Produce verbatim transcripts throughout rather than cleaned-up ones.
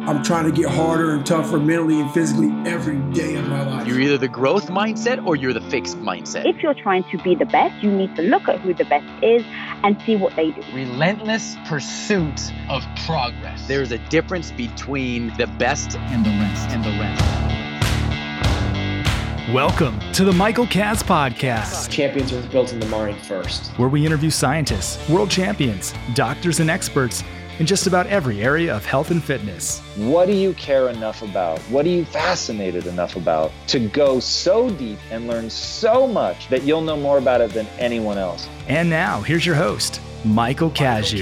I'm trying to get harder and tougher mentally and physically every day of my life. You're either the growth mindset or you're the fixed mindset. If you're trying to be the best, you need to look at who the best is and see what they do. Relentless pursuit of progress. There's a difference between the best and the rest. And the rest. Welcome to the Michael Kaz Podcast. Champions are built in the mind first. Where we interview scientists, world champions, doctors, and experts in just about every area of health and fitness. What do you care enough about? What are you fascinated enough about to go so deep and learn so much that you'll know more about it than anyone else? And now, here's your host, Michael Kaz.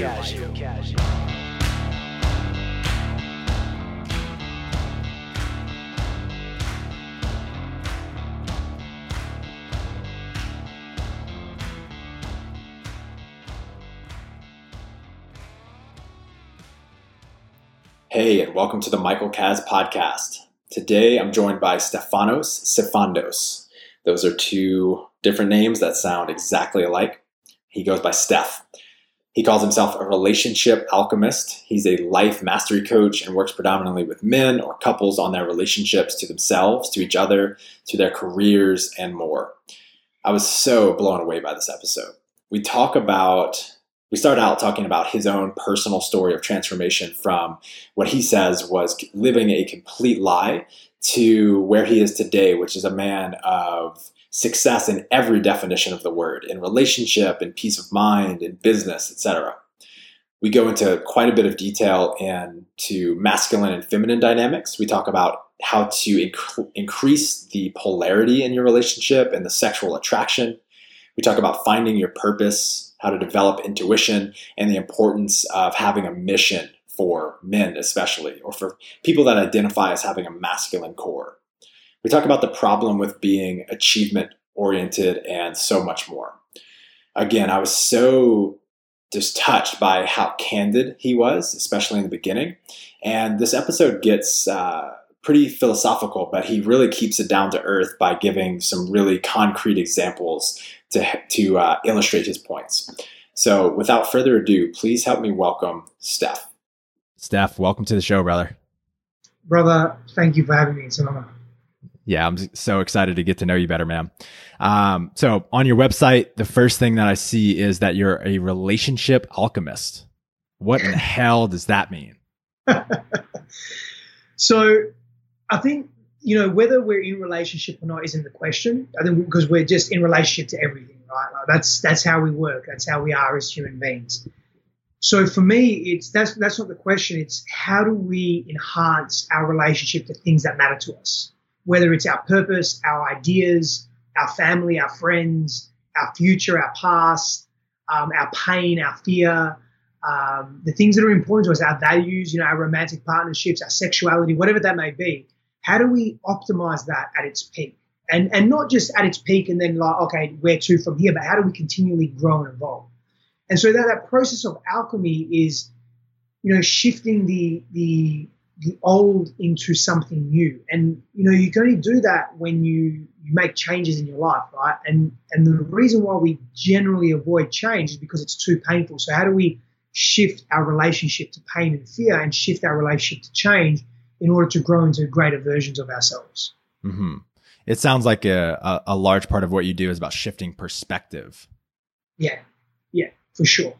Hey, and welcome to the Michael Kaz Podcast. Today, I'm joined by Stefanos Sifandos. Those are two different names that sound exactly alike. He goes by Steph. He calls himself a relationship alchemist. He's a life mastery coach and works predominantly with men or couples on their relationships to themselves, to each other, to their careers, and more. I was so blown away by this episode. We talk about... We start out talking about his own personal story of transformation from what he says was living a complete lie to where he is today, which is a man of success in every definition of the word, in relationship, in peace of mind, in business, et cetera. We go into quite a bit of detail into masculine and feminine dynamics. We talk about how to inc- increase the polarity in your relationship and the sexual attraction. We talk about finding your purpose, how to develop intuition, and the importance of having a mission for men especially, or for people that identify as having a masculine core. We talk about the problem with being achievement-oriented and so much more. Again, I was so just touched by how candid he was, especially in the beginning. And this episode gets uh, pretty philosophical, but he really keeps it down to earth by giving some really concrete examples to, to uh, illustrate his points. So without further ado, please help me welcome Steph. Steph, welcome to the show, brother. Brother, thank you for having me. It's an honor. Yeah, I'm so excited to get to know you better, man. Um, so on your website, the first thing that I see is that you're a relationship alchemist. What in the hell does that mean? So I think, you know, whether we're in relationship or not isn't the question. I think because we're just in relationship to everything, right? Like that's that's how we work. That's how we are as human beings. So for me, it's that's that's not the question. It's how do we enhance our relationship to things that matter to us, whether it's our purpose, our ideas, our family, our friends, our future, our past, um, our pain, our fear, um, the things that are important to us, our values, you know, our romantic partnerships, our sexuality, whatever that may be. How do we optimize that at its peak? And and not just at its peak and then like, okay, where to from here, but how do we continually grow and evolve? And so that, that process of alchemy is, you know, shifting the the the old into something new. And, you know, you can only do that when you, you make changes in your life, right? And and the reason why we generally avoid change is because it's too painful. So how do we shift our relationship to pain and fear and shift our relationship to change in order to grow into greater versions of ourselves? Mm-hmm. It sounds like a, a, a large part of what you do is about shifting perspective. Yeah, yeah, for sure.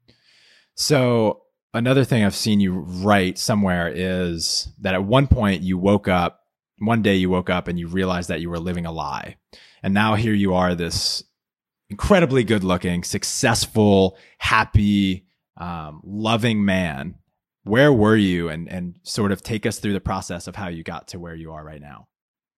So another thing I've seen you write somewhere is that at one point you woke up, one day you woke up and you realized that you were living a lie. And now here you are, this incredibly good looking, successful, happy, um, loving man. Where were you, and, and sort of take us through the process of how you got to where you are right now?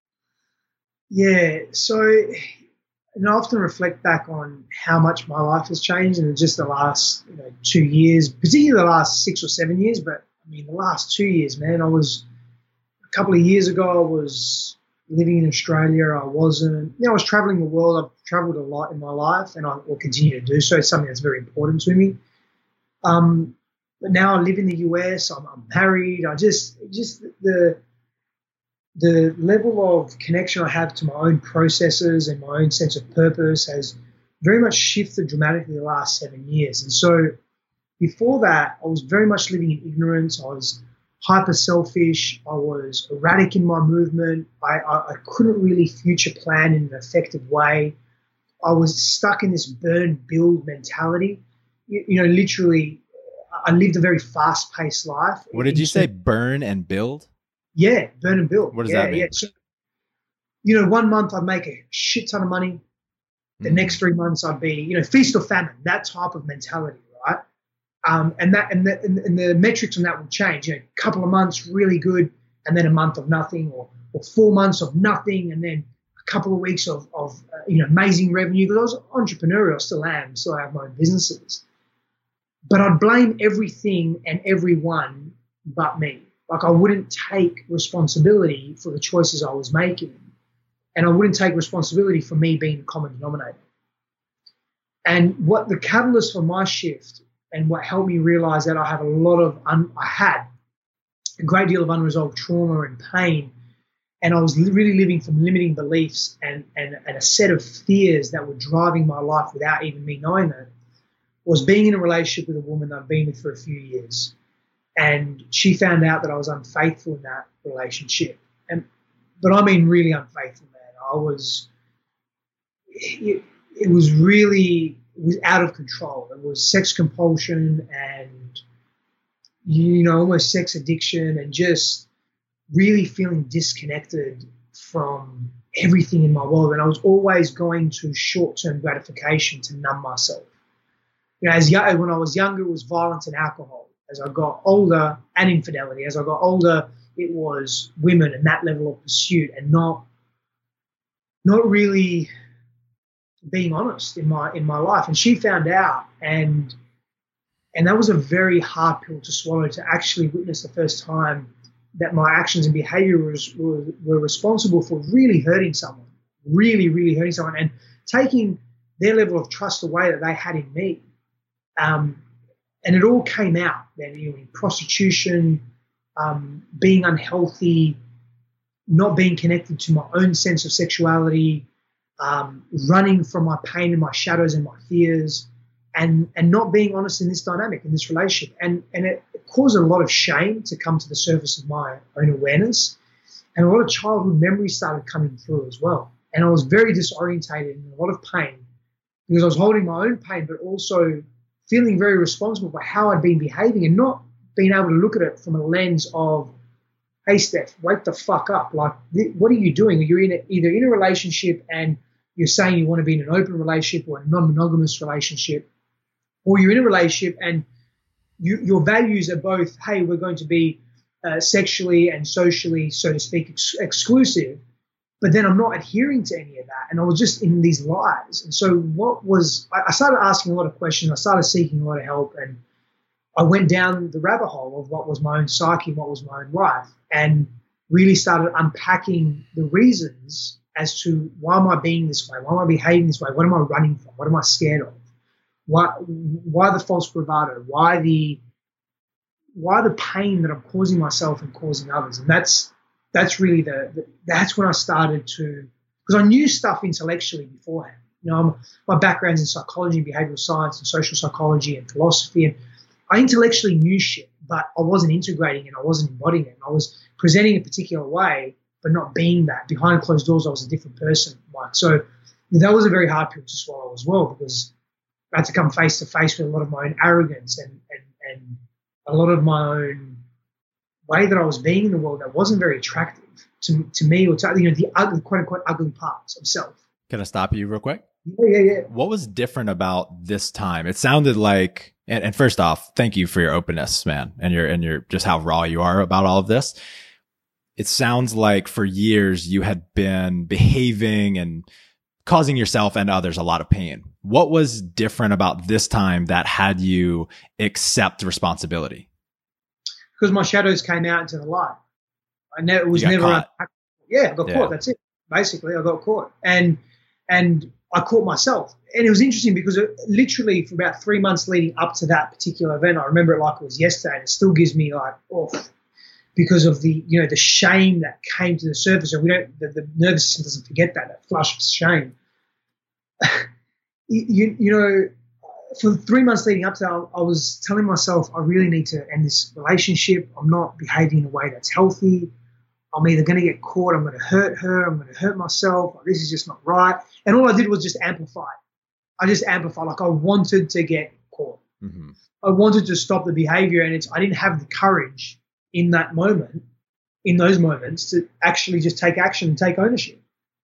Yeah. So, and I often reflect back on how much my life has changed in just the last, you know, two years, particularly the last six or seven years. But I mean, the last two years, man, I was a couple of years ago, I was living in Australia. I wasn't, you know, I was traveling the world. I've traveled a lot in my life and I will continue to do so. It's something that's very important to me. Um, But now I live in the U S. I'm, I'm married. I just, just the, the level of connection I have to my own processes and my own sense of purpose has very much shifted dramatically the last seven years. And so before that, I was very much living in ignorance. I was hyper selfish. I was erratic in my movement. I, I, I couldn't really future plan in an effective way. I was stuck in this burn build mentality. You, you know, literally, I lived a very fast paced life. What did you say? Burn and build? Yeah, burn and build. What does yeah, that mean? Yeah. So, you know, one month I'd make a shit ton of money. The mm. next three months I'd be, you know, feast or famine, that type of mentality, right? Um, and that and the, and the metrics on that will change. You know, a couple of months really good, and then a month of nothing, or or four months of nothing, and then a couple of weeks of of uh, you know amazing revenue. Because I was entrepreneurial, I still am, still have my own businesses. But I'd blame everything and everyone but me. Like I wouldn't take responsibility for the choices I was making, and I wouldn't take responsibility for me being the common denominator. And what the catalyst for my shift and what helped me realize that I have a lot of, un, I had a great deal of unresolved trauma and pain, and I was really living from limiting beliefs and, and, and a set of fears that were driving my life without even me knowing that, was being in a relationship with a woman that I've been with for a few years. And she found out that I was unfaithful in that relationship. And, but I mean really unfaithful, man. I was, it, it was really, it was out of control. It was sex compulsion and, you know, almost sex addiction, and just really feeling disconnected from everything in my world. And I was always going to short-term gratification to numb myself. You know, as young, when I was younger, it was violence and alcohol. As I got older, and infidelity. As I got older, it was women and that level of pursuit, and not, not really being honest in my in my life. And she found out, and and that was a very hard pill to swallow, to actually witness the first time that my actions and behavior was, were, were responsible for really hurting someone, really, really hurting someone, and taking their level of trust away that they had in me. Um, and it all came out then, you know, in prostitution, um, being unhealthy, not being connected to my own sense of sexuality, um, running from my pain and my shadows and my fears, and and not being honest in this dynamic, in this relationship. And, and it, it caused a lot of shame to come to the surface of my own awareness, and a lot of childhood memories started coming through as well. And I was very disorientated and in a lot of pain, because I was holding my own pain, but also feeling very responsible for how I'd been behaving, and not being able to look at it from a lens of, hey, Steph, wake the fuck up. Like, th- what are you doing? You're in a, either in a relationship and you're saying you want to be in an open relationship or a non-monogamous relationship, or you're in a relationship and you, your values are both, hey, we're going to be uh, sexually and socially, so to speak, ex- exclusive, but then I'm not adhering to any of that. And I was just in these lies. And so what was, I started asking a lot of questions. I started seeking a lot of help, and I went down the rabbit hole of what was my own psyche, what was my own life, and really started unpacking the reasons as to why am I being this way? Why am I behaving this way? What am I running from? What am I scared of? Why, why the false bravado? Why the, why the pain that I'm causing myself and causing others? And that's, That's really the, the, that's when I started to, because I knew stuff intellectually beforehand. You know, I'm, my background's in psychology, behavioral science, and social psychology and philosophy. And I intellectually knew shit, but I wasn't integrating it. I wasn't embodying it. I was presenting a particular way, but not being that. Behind closed doors, I was a different person, Mike. So that was a very hard pill to swallow as well, because I had to come face to face with a lot of my own arrogance and, and, and a lot of my own way that I was being in the world that wasn't very attractive to to me, or to, you know, the ugly, quote unquote, ugly parts of self. Can I stop you real quick? Yeah, yeah, yeah. What was different about this time? It sounded like, and, and first off, thank you for your openness, man, and your and your just how raw you are about all of this. It sounds like for years you had been behaving and causing yourself and others a lot of pain. What was different about this time that had you accept responsibility? Because my shadows came out into the light. I never, it was never, caught. yeah, I got yeah. caught. That's it. Basically, I got caught. And, and I caught myself. And it was interesting because it, literally for about three months leading up to that particular event, I remember it like it was yesterday, and it still gives me like, oh, because of the, you know, the shame that came to the surface. And we don't, the, the nervous system doesn't forget that, that flush of shame. you, you know, for three months leading up to that, I was telling myself, I really need to end this relationship. I'm not behaving in a way that's healthy. I'm either going to get caught, I'm going to hurt her, I'm going to hurt myself. This is just not right. And all I did was just amplify. I just amplified. Like I wanted to get caught. Mm-hmm. I wanted to stop the behavior, and it's I didn't have the courage in that moment, in those moments, to actually just take action and take ownership.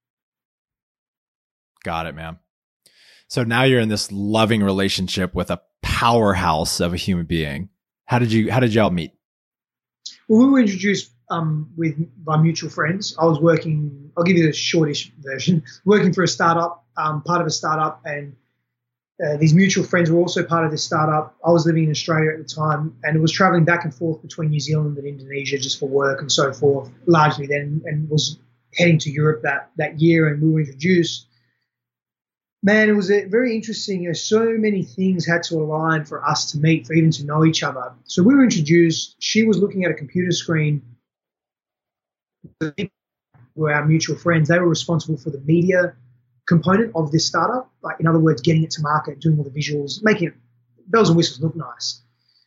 Got it, man. So now you're in this loving relationship with a powerhouse of a human being. How did you, how did y'all meet? Well, we were introduced um, with by mutual friends. I was working, I'll give you the shortish version, working for a startup, um, part of a startup, and uh, these mutual friends were also part of this startup. I was living in Australia at the time, and it was traveling back and forth between New Zealand and Indonesia just for work and so forth, largely then, and was heading to Europe that, that year, and we were introduced. Man, it was a very interesting. You know, so many things had to align for us to meet, for even to know each other. So we were introduced. She was looking at a computer screen. Were our mutual friends. They were responsible for the media component of this startup. Like, in other words, getting it to market, doing all the visuals, making it bells and whistles look nice.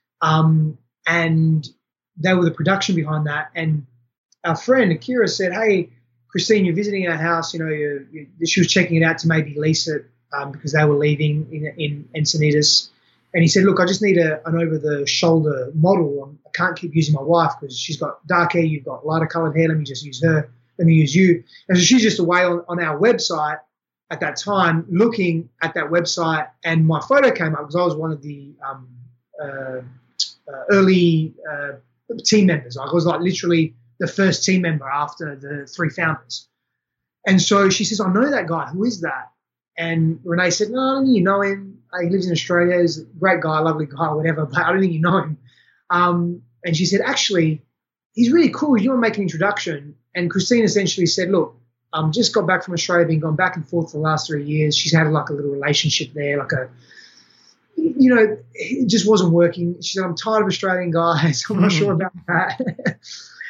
Um, and they were the production behind that. And our friend Akira said, "Hey, Christine, you're visiting our house. You know, you, you, she was checking it out to maybe lease it um, because they were leaving in, in Encinitas." And he said, "Look, I just need a, an over-the-shoulder model. I can't keep using my wife because she's got dark hair. You've got lighter-colored hair. Let me just use her. Let me use you." And so she's just away on, on our website at that time, looking at that website, and my photo came up because I was one of the um, uh, uh, early uh, team members. I was like literally the first team member after the three founders. And so she says, "I know that guy. Who is that?" And Renee said, "No, I don't think you know him. He lives in Australia. He's a great guy, lovely guy, whatever, but I don't think you know him." Um, and she said, "Actually, he's really cool. You want to make an introduction?" And Christine essentially said, "Look, um, just got back from Australia, been gone back and forth for the last three years. She's had like a little relationship there, like a, you know, it just wasn't working." She said, "I'm tired of Australian guys. I'm not sure about that."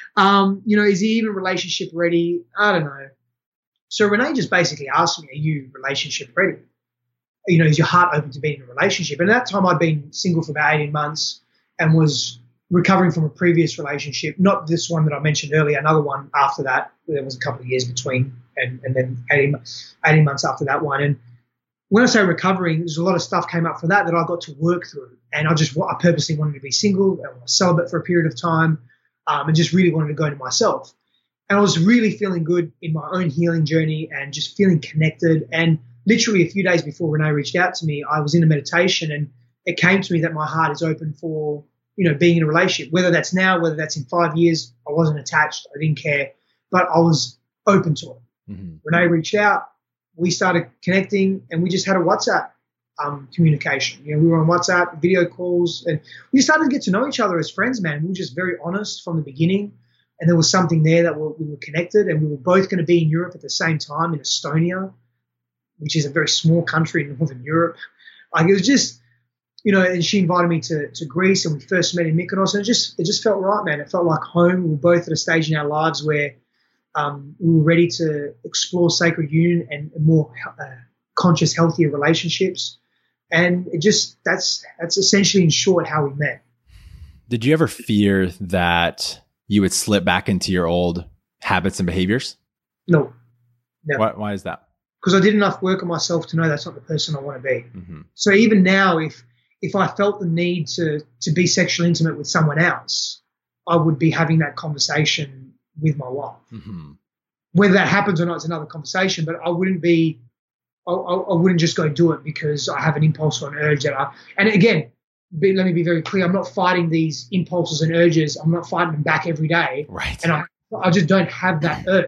Um, you know, is he even relationship ready? I don't know. So Renee just basically asked me, "Are you relationship ready? You know, is your heart open to being in a relationship?" And at that time I'd been single for about eighteen months and was recovering from a previous relationship, not this one that I mentioned earlier, another one after that. There was a couple of years between, and, and then eighteen, eighteen months after that one. And when I say recovering, there's a lot of stuff came up for that that I got to work through. And I just, I purposely wanted to be single and celibate for a period of time. Um, and just really wanted to go into myself. And I was really feeling good in my own healing journey and just feeling connected. And literally a few days before Renee reached out to me, I was in a meditation, and it came to me that my heart is open for, you know, being in a relationship, whether that's now, whether that's in five years. I wasn't attached. I didn't care, but I was open to it. Mm-hmm. Renee reached out. We started connecting, and we just had a WhatsApp Um, communication. You know, we were on WhatsApp, video calls, and we started to get to know each other as friends, man. We were just very honest from the beginning, and there was something there that we were connected, and we were both going to be in Europe at the same time, in Estonia, which is a very small country in Northern Europe. Like, it was just, you know, and she invited me to, to Greece, and we first met in Mykonos, and it just, it just felt right, man. It felt like home. We were both at a stage in our lives where um, we were ready to explore sacred union and more uh, conscious, healthier relationships. And it just, that's, that's essentially in short how we met. Did you ever fear that you would slip back into your old habits and behaviors? No. Never. Why, why is that? Because I did enough work on myself to know that's not the person I want to be. Mm-hmm. So even now, if, if I felt the need to, to be sexually intimate with someone else, I would be having that conversation with my wife. Mm-hmm. Whether that happens or not is another conversation, but I wouldn't be, I, I wouldn't just go do it because I have an impulse or an urge that I, and again, be, let me be very clear, I'm not fighting these impulses and urges. I'm not fighting them back every day. Right. And I, I just don't have that urge.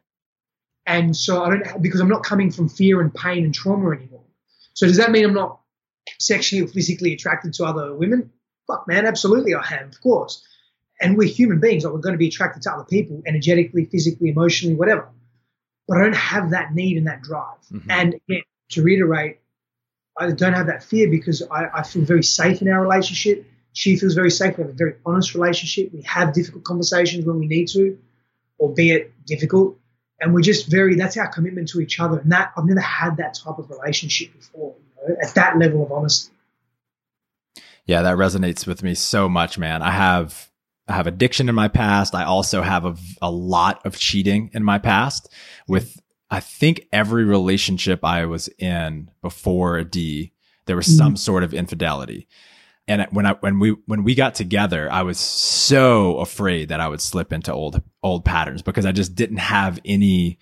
And so I don't have, because I'm not coming from fear and pain and trauma anymore. So does that mean I'm not sexually or physically attracted to other women? Fuck, man, absolutely I am, of course. And we're human beings, like we're going to be attracted to other people energetically, physically, emotionally, whatever. But I don't have that need and that drive. Mm-hmm. And again, to reiterate, I don't have that fear because I, I feel very safe in our relationship. She feels very safe. We have a very honest relationship. We have difficult conversations when we need to, albeit difficult. And we're just very, that's our commitment to each other. And that, I've never had that type of relationship before, you know, at that level of honesty. Yeah, that resonates with me so much, man. I have I have addiction in my past. I also have a, a lot of cheating in my past with, I think, every relationship I was in before a D, there was some sort of infidelity. And when I, when we, when we got together, I was so afraid that I would slip into old, old patterns because I just didn't have any,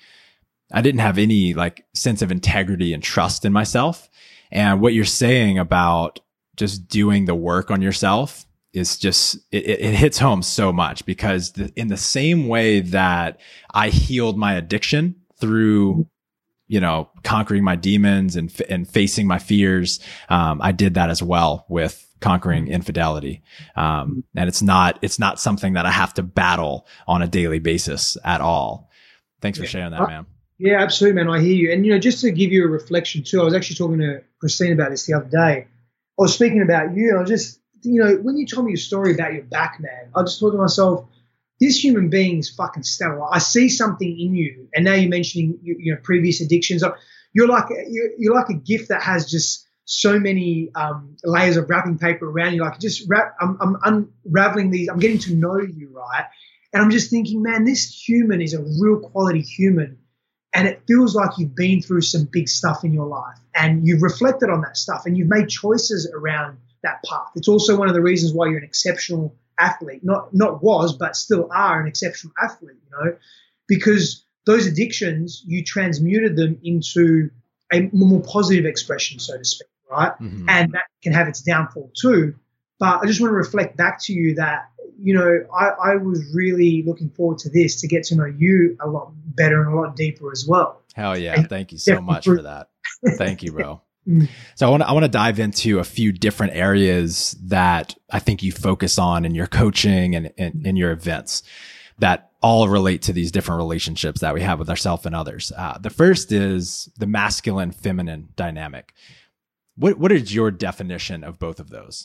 I didn't have any like sense of integrity and trust in myself. And what you're saying about just doing the work on yourself is just, it, it hits home so much because the, in the same way that I healed my addiction through, you know, conquering my demons and, and facing my fears, um, I did that as well with conquering infidelity. Um, and it's not, it's not something that I have to battle on a daily basis at all. Thanks for sharing that, man. Yeah, absolutely, man. I hear you. And, you know, just to give you a reflection too, I was actually talking to Christine about this the other day. I was speaking about you, and I was just, you know, when you told me your story about your back, man, I just thought to myself, this human being is fucking stellar. I see something in you. And now you're mentioning, you, you know, previous addictions. You're like, you're, you're like a gift that has just so many um, layers of wrapping paper around you. Like just wrap, I'm, I'm unraveling these. I'm getting to know you, right? And I'm just thinking, man, this human is a real quality human. And it feels like you've been through some big stuff in your life and you've reflected on that stuff and you've made choices around that path. It's also one of the reasons why you're an exceptional athlete, not, not was, but still are an exceptional athlete, you know, because those addictions, you transmuted them into a more positive expression, so to speak, right? Mm-hmm. And that can have its downfall too. But I just want to reflect back to you that, you know, I, I was really looking forward to this, to get to know you a lot better and a lot deeper as well. Hell yeah. And thank you so much for that. Thank you, bro. So I want to, I want to dive into a few different areas that I think you focus on in your coaching and in, in your events that all relate to these different relationships that we have with ourselves and others. Uh, the first is the masculine feminine dynamic. What, what is your definition of both of those?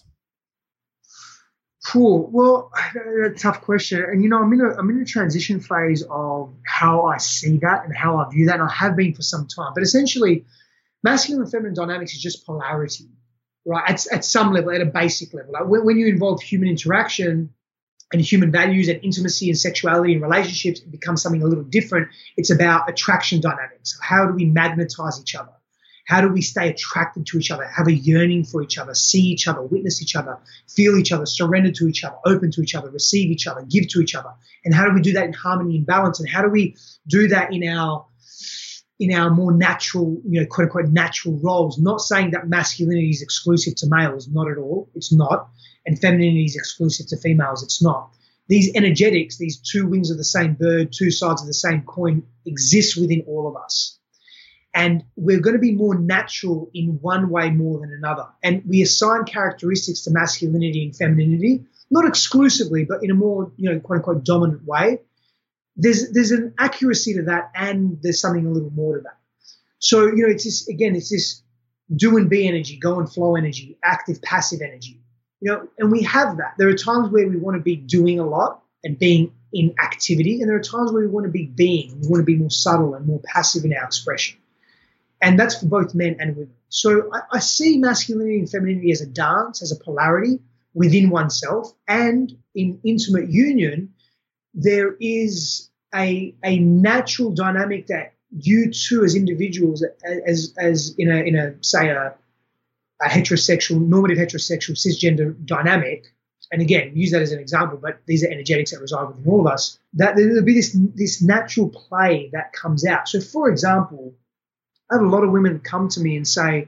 Cool. Well, a tough question. And, you know, I'm in a, I'm in a transition phase of how I see that and how I view that. And I have been for some time, but essentially, masculine and feminine dynamics is just polarity, right? At, at some level, at a basic level. Like when, when you involve human interaction and human values and intimacy and sexuality and relationships, it becomes something a little different. It's about attraction dynamics. How do we magnetize each other? How do we stay attracted to each other, have a yearning for each other, see each other, witness each other, feel each other, surrender to each other, open to each other, receive each other, give to each other? And how do we do that in harmony and balance? And how do we do that in our in our more natural, you know, quote unquote, natural roles? Not saying that masculinity is exclusive to males, not at all. It's not. And femininity is exclusive to females. It's not. These energetics, these two wings of the same bird, two sides of the same coin, exist within all of us. And we're going to be more natural in one way more than another. And we assign characteristics to masculinity and femininity, not exclusively, but in a more, you know, quote unquote, dominant way. There's there's an accuracy to that, and there's something a little more to that. So, you know, it's this, again, it's this do and be energy, go and flow energy, active, passive energy, you know, and we have that. There are times where we want to be doing a lot and being in activity, and there are times where we want to be being, we want to be more subtle and more passive in our expression. And that's for both men and women. So I, I see masculinity and femininity as a dance, as a polarity within oneself, and in intimate union, there is a a natural dynamic that you two as individuals, as as in a in a say a, a heterosexual, normative heterosexual cisgender dynamic, and again use that as an example, but these are energetics that reside within all of us. That there'll be this this natural play that comes out. So, for example, I have a lot of women come to me and say,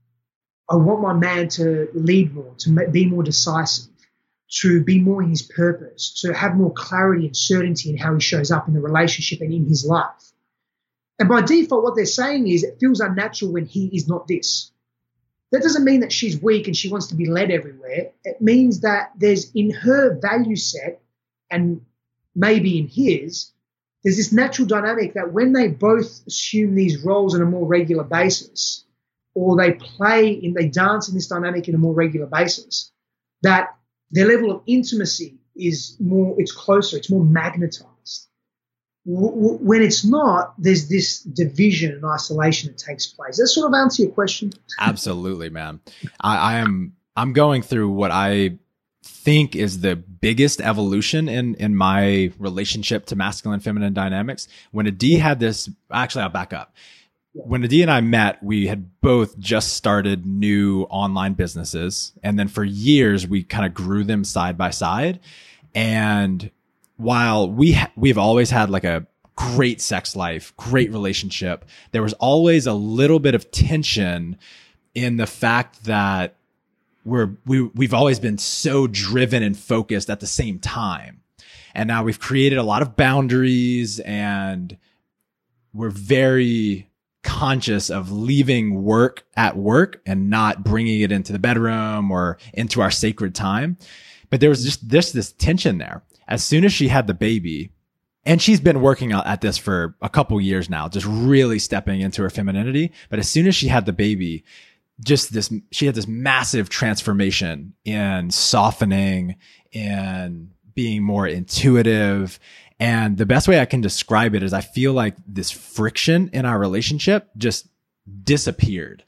"I want my man to lead more, to be more decisive, to be more in his purpose, to have more clarity and certainty in how he shows up in the relationship and in his life." And by default, what they're saying is it feels unnatural when he is not this. That doesn't mean that she's weak and she wants to be led everywhere. It means that there's in her value set, and maybe in his, there's this natural dynamic that when they both assume these roles on a more regular basis, or they play in, they dance in this dynamic in a more regular basis, that their level of intimacy is more, it's closer, it's more magnetized. W- w- when it's not, there's this division and isolation that takes place. Does that sort of answer your question? Absolutely, man. I, I am, I'm going through what I think is the biggest evolution in in my relationship to masculine feminine dynamics. When Adi had this, actually, I'll back up. When Adi and I met, we had both just started new online businesses. And then for years, we kind of grew them side by side. And while we, ha- we've always had like a great sex life, great relationship, there was always a little bit of tension in the fact that we're, we, we've always been so driven and focused at the same time. And now we've created a lot of boundaries, and we're very conscious of leaving work at work and not bringing it into the bedroom or into our sacred time. But there was just this, this tension there. As soon as she had the baby, and she's been working at this for a couple years now, just really stepping into her femininity. But as soon as she had the baby, just this, she had this massive transformation in softening and being more intuitive. And the best way I can describe it is I feel like this friction in our relationship just disappeared.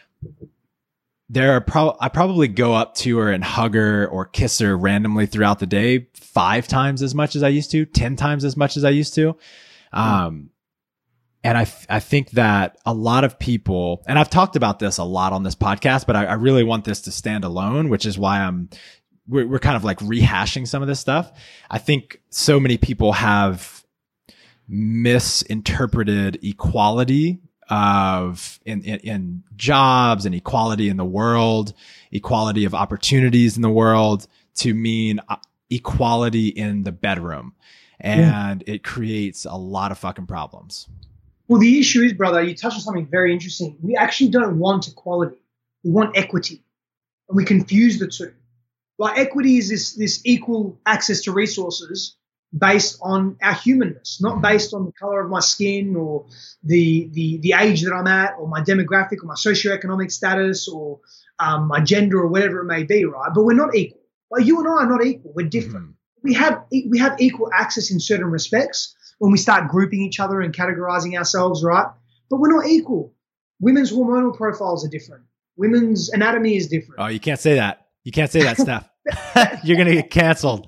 There are pro- I probably go up to her and hug her or kiss her randomly throughout the day, five times as much as I used to, ten times as much as I used to. Um, and I, f- I think that a lot of people, and I've talked about this a lot on this podcast, but I, I really want this to stand alone, which is why I'm, we're, we're kind of like rehashing some of this stuff. I think so many people have misinterpreted equality of in, in, in jobs and equality in the world, equality of opportunities in the world to mean equality in the bedroom. And yeah. It creates a lot of fucking problems. Well, the issue is, brother, you touched on something very interesting. We actually don't want equality. We want equity. And we confuse the two. Like equity is this, this equal access to resources based on our humanness, not based on the color of my skin or the the the age that I'm at or my demographic or my socioeconomic status or um, my gender or whatever it may be, right? But we're not equal. Like you and I are not equal. We're different. Mm-hmm. We have we have equal access in certain respects when we start grouping each other and categorizing ourselves, right? But we're not equal. Women's hormonal profiles are different. Women's anatomy is different. Oh, you can't say that. You can't say that stuff. You're going to get canceled.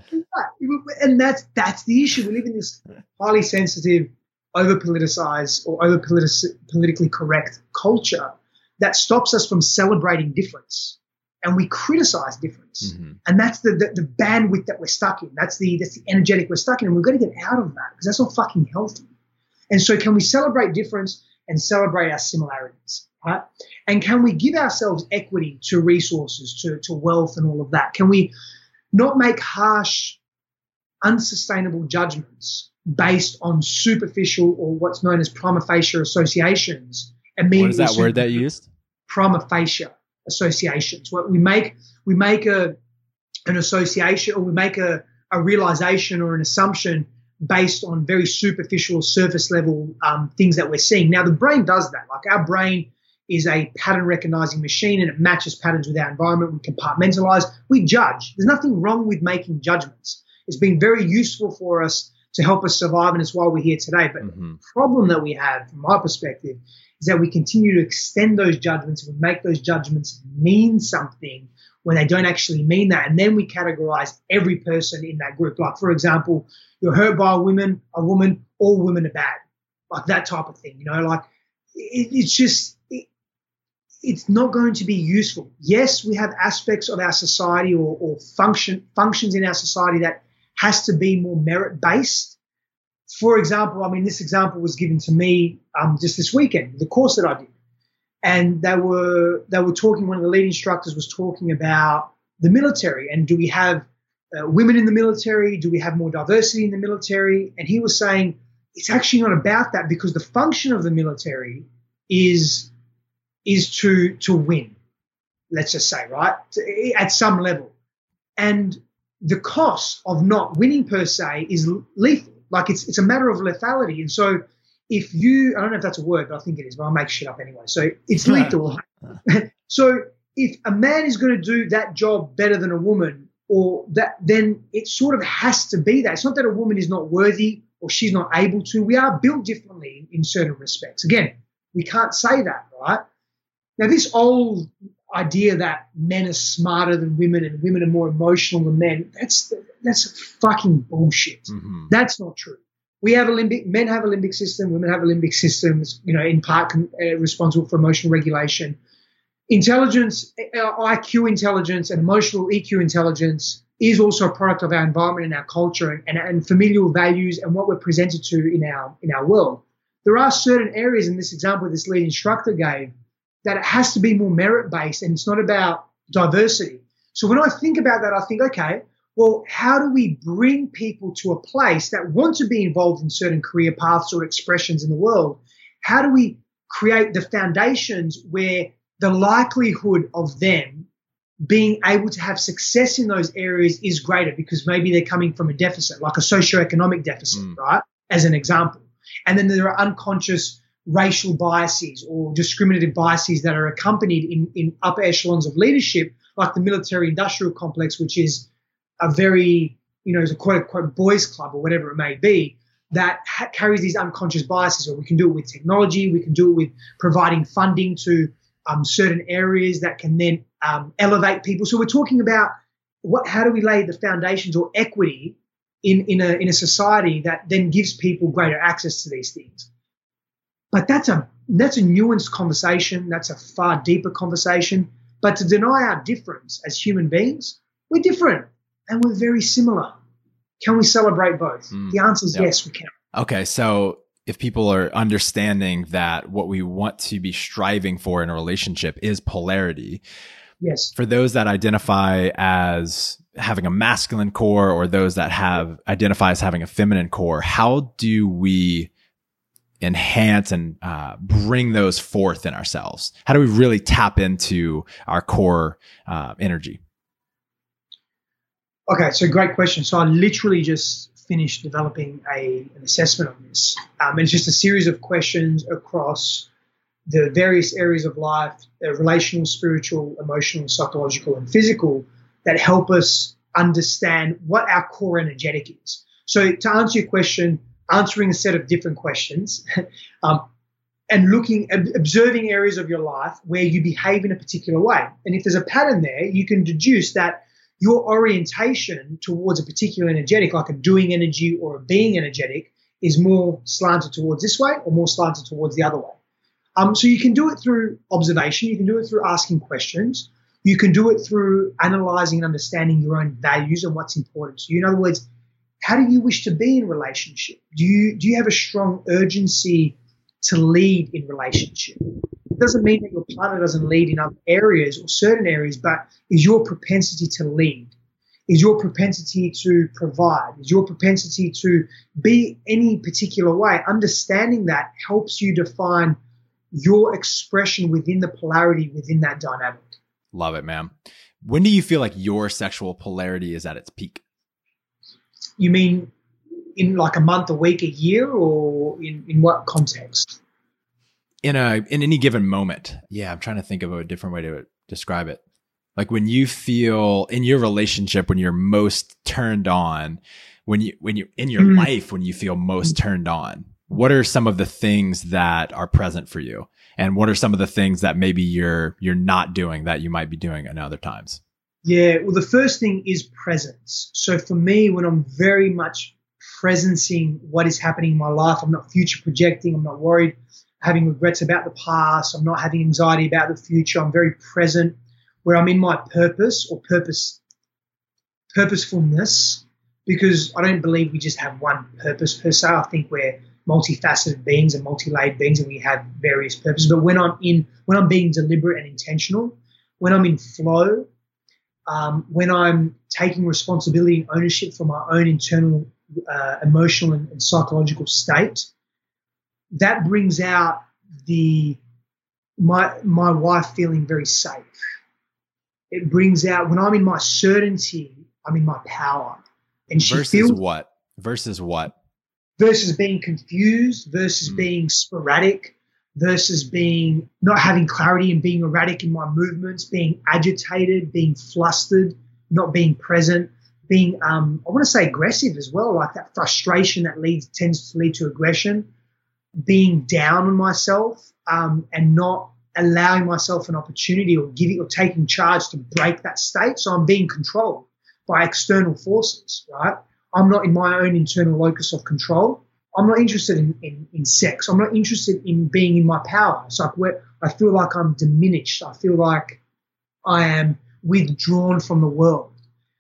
And that's that's the issue. We live in this highly sensitive, over-politicized or over-politically correct culture that stops us from celebrating difference. And we criticize difference. Mm-hmm. And that's the, the the bandwidth that we're stuck in. That's the that's the energetic we're stuck in. And we've got to get out of that because that's not fucking healthy. And so can we celebrate difference and celebrate our similarities, right? And can we give ourselves equity to resources, to, to wealth and all of that? Can we not make harsh, unsustainable judgments based on superficial or what's known as prima facie associations? What is that word that you used? Prima facie associations. What we make we make a an association or we make a, a realization or an assumption based on very superficial, surface level um, things that we're seeing. Now, the brain does that. Like our brain is a pattern recognizing machine and it matches patterns with our environment. We compartmentalize. We judge. There's nothing wrong with making judgments. It's been very useful for us to help us survive, and it's why we're here today. But mm-hmm. the problem that we have, from my perspective, is that we continue to extend those judgments and make those judgments mean something when they don't actually mean that. And then we categorize every person in that group. Like, for example, you're hurt by a woman, a woman, all women are bad. Like that type of thing, you know, like it, it's just, it, it's not going to be useful. Yes, we have aspects of our society or, or function functions in our society that has to be more merit-based. For example, I mean, this example was given to me um, just this weekend, the course that I did. And they were they were talking, one of the lead instructors was talking about the military and do we have uh, women in the military? Do we have more diversity in the military? And he was saying it's actually not about that because the function of the military is is to to win, let's just say, right, at some level. And the cost of not winning per se is lethal. Like it's it's a matter of lethality. And so if you, I don't know if that's a word, but I think it is, but I'll make shit up anyway. So it's lethal. So if a man is going to do that job better than a woman, or that, then it sort of has to be that. It's not that a woman is not worthy or she's not able to. We are built differently in certain respects. Again, we can't say that, right? Now, this old idea that men are smarter than women and women are more emotional than men, that's that's fucking bullshit. Mm-hmm. That's not true. We have a limbic, men have a limbic system, women have a limbic system, you know, in part uh, responsible for emotional regulation. Intelligence, uh, I Q intelligence and emotional E Q intelligence is also a product of our environment and our culture and, and, and familial values and what we're presented to in our in our world. There are certain areas in this example this lead instructor gave that it has to be more merit-based and it's not about diversity. So when I think about that, I think, okay, well, how do we bring people to a place that want to be involved in certain career paths or expressions in the world? How do we create the foundations where the likelihood of them being able to have success in those areas is greater because maybe they're coming from a deficit, like a socioeconomic deficit, mm. right, as an example. And then there are unconscious racial biases or discriminative biases that are accompanied in, in upper echelons of leadership, like the military-industrial complex, which is a very, you know, is a quote-unquote boys club or whatever it may be, that ha- carries these unconscious biases. Or we can do it with technology. We can do it with providing funding to um, certain areas that can then um, elevate people. So we're talking about what, how do we lay the foundations or equity in, in, a, in a society that then gives people greater access to these things. But that's a that's a nuanced conversation. That's a far deeper conversation. But to deny our difference as human beings, we're different and we're very similar. Can we celebrate both? Mm, the answer is yep. yes, we can. Okay, so if people are understanding that what we want to be striving for in a relationship is polarity, yes. For those that identify as having a masculine core or those that have identify as having a feminine core, how do we enhance and uh, bring those forth in ourselves? How do we really tap into our core uh, energy? Okay, so great question. So I literally just finished developing a an assessment on this. Um, and it's just a series of questions across the various areas of life, uh, relational, spiritual, emotional, psychological, and physical, that help us understand what our core energetic is. So to answer your question, answering a set of different questions um, and looking, observing areas of your life where you behave in a particular way. And if there's a pattern there, you can deduce that your orientation towards a particular energetic, like a doing energy or a being energetic, is more slanted towards this way or more slanted towards the other way. Um, so you can do it through observation. You can do it through asking questions. You can do it through analyzing and understanding your own values and what's important to you. In other words, how do you wish to be in relationship? Do you do you have a strong urgency to lead in relationship? It doesn't mean that your partner doesn't lead in other areas or certain areas, but is your propensity to lead, is your propensity to provide, is your propensity to be any particular way? Understanding that helps you define your expression within the polarity within that dynamic. Love it, man. When do you feel like your sexual polarity is at its peak? You mean in like a month, a week, a year, or in, in what context? In a in any given moment. Yeah, I'm trying to think of a different way to describe it. Like when you feel in your relationship, when you're most turned on, when you when you in your mm. life, when you feel most turned on, what are some of the things that are present for you? And what are some of the things that maybe you're you're not doing that you might be doing at other times? Yeah, well, the first thing is presence. So for me, when I'm very much presencing what is happening in my life, I'm not future projecting, I'm not worried, having regrets about the past, I'm not having anxiety about the future, I'm very present, where I'm in my purpose or purpose, purposefulness, because I don't believe we just have one purpose per se. I think we're multifaceted beings and multi-layered beings and we have various purposes. But when I'm in, when I'm being deliberate and intentional, when I'm in flow, Um, when I'm taking responsibility and ownership for my own internal uh, emotional and, and psychological state, that brings out the my my wife feeling very safe. It brings out when I'm in my certainty, I'm in my power, and she versus feels what versus what versus being confused, versus mm. being sporadic, versus being not having clarity and being erratic in my movements, being agitated, being flustered, not being present, being um, I want to say aggressive as well, like that frustration that leads tends to lead to aggression, being down on myself um, and not allowing myself an opportunity or giving or taking charge to break that state. So I'm being controlled by external forces, right? I'm not in my own internal locus of control. I'm not interested in, in, in sex. I'm not interested in being in my power. It's like where I feel like I'm diminished. I feel like I am withdrawn from the world.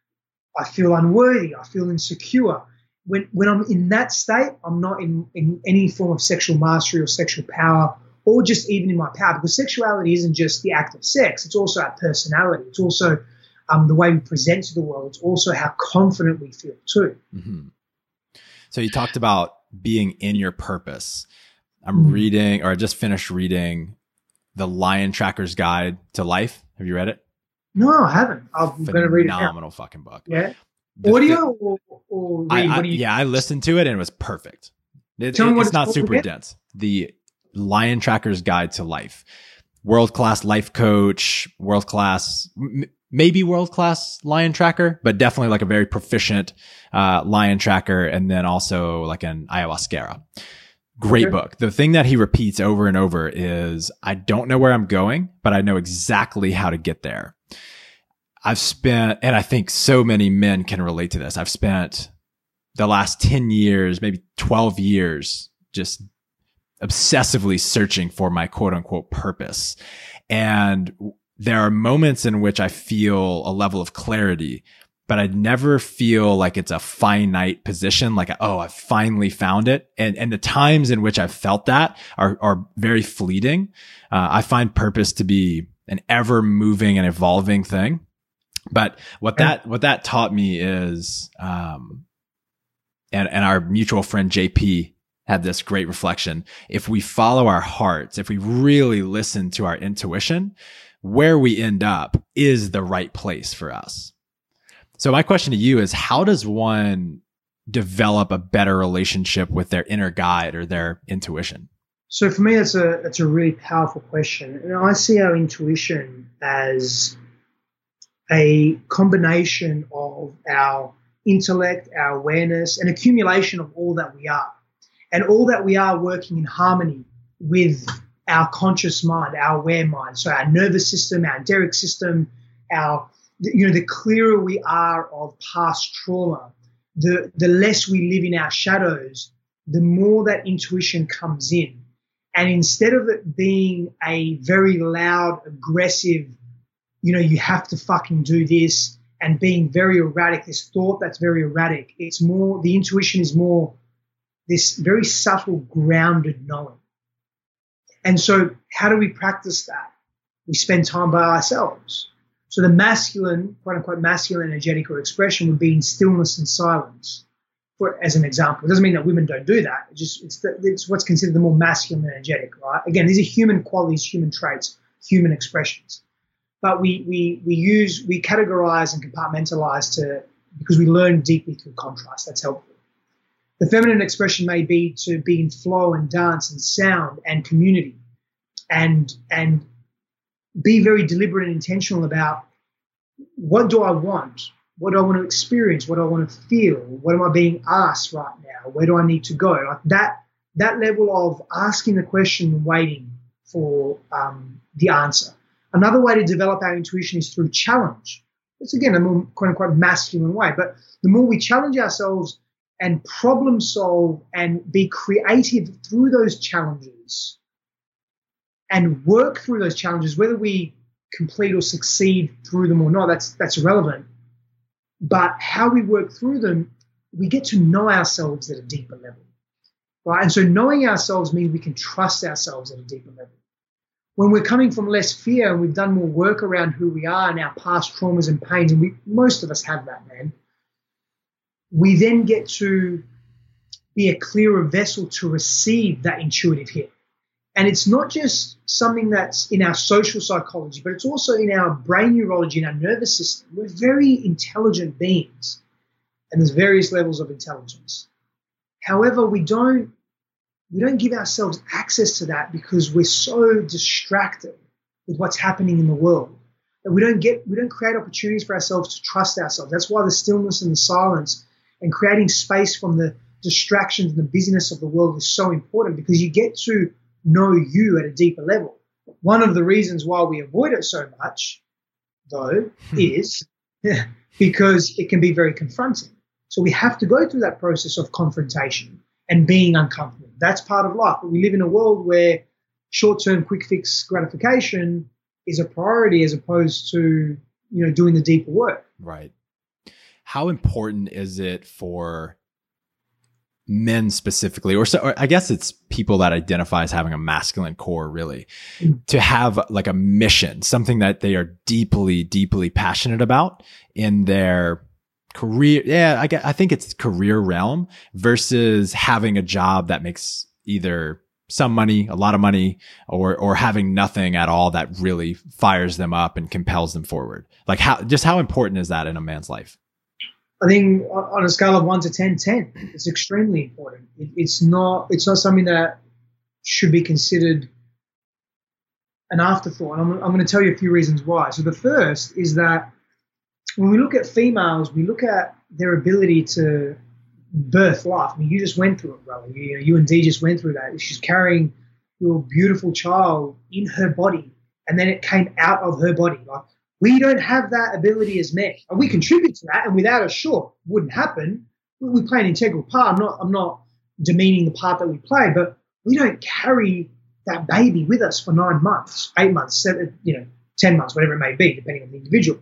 I feel unworthy. I feel insecure. When when I'm in that state, I'm not in, in any form of sexual mastery or sexual power, or just even in my power, because sexuality isn't just the act of sex. It's also our personality. It's also um, the way we present to the world. It's also how confident we feel too. Mm-hmm. So you talked about being in your purpose. I'm mm-hmm. reading, or I just finished reading The Lion Tracker's Guide to Life. Have you read it? No, I haven't. I'm going to read it now. Phenomenal fucking book. Yeah. The Audio thi- or, or read? I, I, what do you- yeah, I listened to it and it was perfect. It, Tell me it, what it's it's not called super again? dense. The Lion Tracker's Guide to Life. World-class life coach, world-class, m- maybe world-class lion tracker, but definitely like a very proficient uh, lion tracker, and then also like an ayahuasquera. Great Okay. book. The thing that he repeats over and over is, I don't know where I'm going, but I know exactly how to get there. I've spent, and I think so many men can relate to this. I've spent the last ten years, maybe twelve years, just obsessively searching for my quote unquote purpose. And there are moments in which I feel a level of clarity, but I never feel like it's a finite position. Like, oh, I finally found it. And, and the times in which I've felt that are, are very fleeting. Uh, I find purpose to be an ever moving and evolving thing. But what that, what that taught me is, um, and, and our mutual friend J P had this great reflection. If we follow our hearts, if we really listen to our intuition, where we end up is the right place for us. So my question to you is, how does one develop a better relationship with their inner guide or their intuition? So for me, that's a that's a really powerful question. And I see our intuition as a combination of our intellect, our awareness, an accumulation of all that we are. And all that we are working in harmony with our conscious mind, our aware mind. So our nervous system, our enteric system, our, you know, the clearer we are of past trauma, the, the less we live in our shadows, the more that intuition comes in. And instead of it being a very loud, aggressive, you know, you have to fucking do this, and being very erratic, this thought that's very erratic, it's more, the intuition is more this very subtle, grounded knowing. And so how do we practice that? We spend time by ourselves. So the masculine, quote unquote, masculine energetic or expression would be in stillness and silence, for, as an example. It doesn't mean that women don't do that. It just it's, the, it's what's considered the more masculine energetic, right? Again, these are human qualities, human traits, human expressions. But we we we use, we categorize and compartmentalize to, because we learn deeply through contrast. That's helpful. The feminine expression may be to be in flow and dance and sound and community, and and be very deliberate and intentional about, what do I want? What do I want to experience? What do I want to feel? What am I being asked right now? Where do I need to go? Like that that level of asking the question and waiting for um, the answer. Another way to develop our intuition is through challenge. It's again a more quote unquote masculine way, but the more we challenge ourselves and problem solve and be creative through those challenges and work through those challenges, whether we complete or succeed through them or not, that's that's irrelevant. But how we work through them, we get to know ourselves at a deeper level, right? And so knowing ourselves means we can trust ourselves at a deeper level. When we're coming from less fear and we've done more work around who we are and our past traumas and pains, and we most of us have that, man, we then get to be a clearer vessel to receive that intuitive hit. And it's not just something that's in our social psychology, but it's also in our brain neurology and our nervous system. We're very intelligent beings, and there's various levels of intelligence. However, we don't we don't give ourselves access to that because we're so distracted with what's happening in the world that we don't get we don't create opportunities for ourselves to trust ourselves. That's why the stillness and the silence and creating space from the distractions and the busyness of the world is so important, because you get to know you at a deeper level. One of the reasons why we avoid it so much, though, is because it can be very confronting. So we have to go through that process of confrontation and being uncomfortable. That's part of life. But we live in a world where short-term quick fix gratification is a priority as opposed to, you know, doing the deeper work. Right. How important is it for men specifically, or so, or I guess it's people that identify as having a masculine core, really, mm. to have like a mission, something that they are deeply, deeply passionate about in their career? Yeah, I, I think it's career realm versus having a job that makes either some money, a lot of money, or or having nothing at all that really fires them up and compels them forward. Like how, just how important is that in a man's life? I think on a scale of one to ten, ten, it's extremely important. It, it's not, it's not something that should be considered an afterthought. And I'm, I'm going to tell you a few reasons why. So the first is that when we look at females, we look at their ability to birth life. I mean, you just went through it, brother. You, you know, you and Dee just went through that. She's carrying your beautiful child in her body, and then it came out of her body. Like, we don't have that ability as men. And we contribute to that, and without us, sure, wouldn't happen. We play an integral part. I'm not, I'm not demeaning the part that we play, but we don't carry that baby with us for nine months, eight months, seven, you know, ten months, whatever it may be, depending on the individual.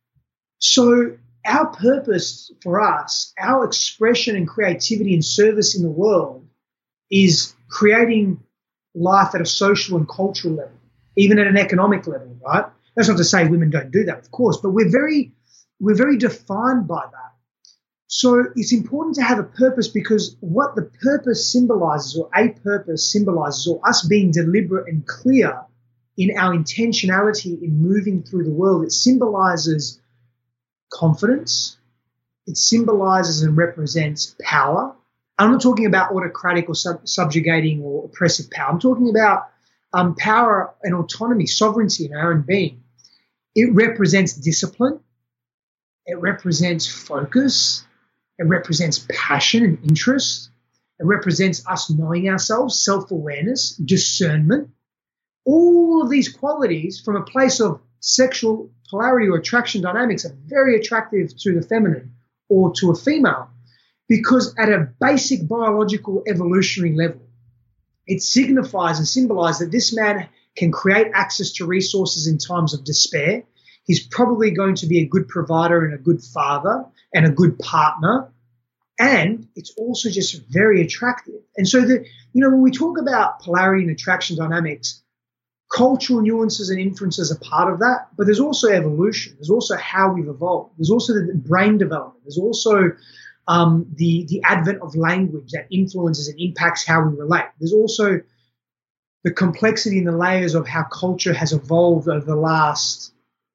So our purpose for us, our expression and creativity and service in the world is creating life at a social and cultural level, even at an economic level, right? That's not to say women don't do that, of course, but we're very, we're very defined by that. So it's important to have a purpose, because what the purpose symbolizes, or a purpose symbolizes, or us being deliberate and clear in our intentionality in moving through the world, it symbolizes confidence. It symbolizes and represents power. I'm not talking about autocratic or sub- subjugating or oppressive power. I'm talking about um, power and autonomy, sovereignty in our own being. It represents discipline. It represents focus. It represents passion and interest. It represents us knowing ourselves, self-awareness, discernment. All of these qualities from a place of sexual polarity or attraction dynamics are very attractive to the feminine or to a female, because at a basic biological evolutionary level, it signifies and symbolizes that this man can create access to resources in times of despair. He's probably going to be a good provider and a good father and a good partner. And it's also just very attractive. And so, the, you know, when we talk about polarity and attraction dynamics, cultural nuances and influences are part of that, but there's also evolution. There's also how we've evolved. There's also the brain development. There's also um, the, the advent of language that influences and impacts how we relate. There's also the complexity and the layers of how culture has evolved over the last,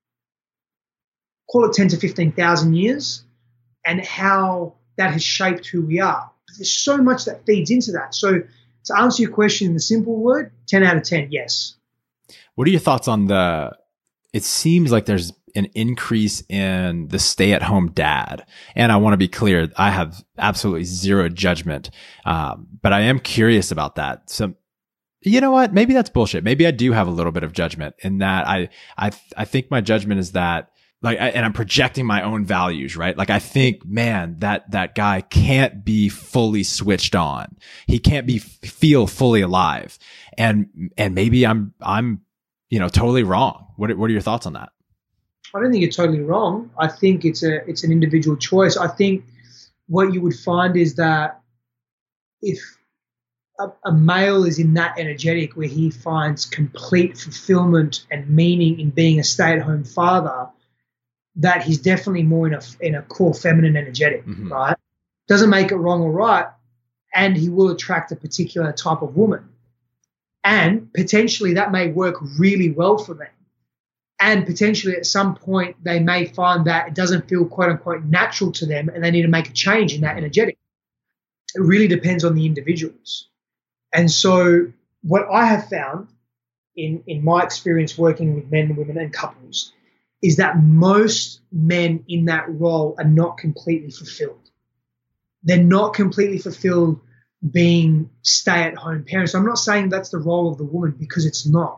call it ten to fifteen thousand years, and how that has shaped who we are. But there's so much that feeds into that. So to answer your question in the simple word, ten out of ten, yes. What are your thoughts on the, it seems like there's an increase in the stay-at-home dad. And I want to be clear, I have absolutely zero judgment. Um, but I am curious about that. So, you know what? Maybe that's bullshit. Maybe I do have a little bit of judgment in that I, I, I think my judgment is that, like, I, and I'm projecting my own values, right? Like, I think, man, that, that guy can't be fully switched on. He can't be, feel fully alive. And, and maybe I'm, I'm, you know, totally wrong. What, what are your thoughts on that? I don't think you're totally wrong. I think it's a, it's an individual choice. I think what you would find is that if a, a male is in that energetic where he finds complete fulfillment and meaning in being a stay-at-home father, that he's definitely more in a, in a core feminine energetic, mm-hmm. right? Doesn't make it wrong or right, and he will attract a particular type of woman. And potentially that may work really well for them. And potentially at some point they may find that it doesn't feel quote unquote natural to them and they need to make a change in that energetic. It really depends on the individuals. And so what I have found in, in my experience working with men, women and couples is that most men in that role are not completely fulfilled. They're not completely fulfilled being stay-at-home parents. I'm not saying that's the role of the woman, because it's not.